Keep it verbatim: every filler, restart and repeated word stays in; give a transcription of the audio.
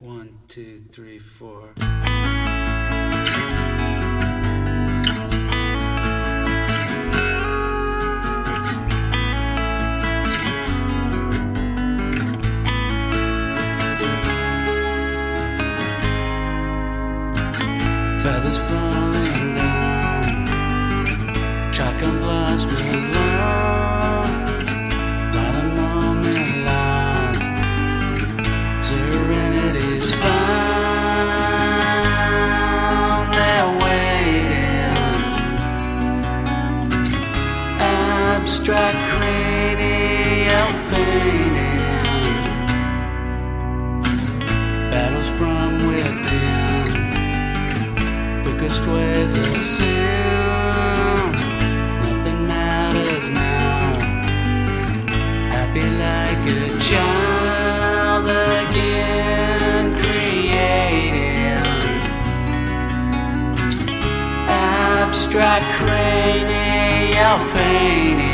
One, two, three, four. Feathers falling down, shotgun blast was long, not a moment lost, serenity's found, they're waiting, abstract cranial painting, battles from within, quickest ways of sin, nothing matters now, happy like a child again, creating abstract cranial painting.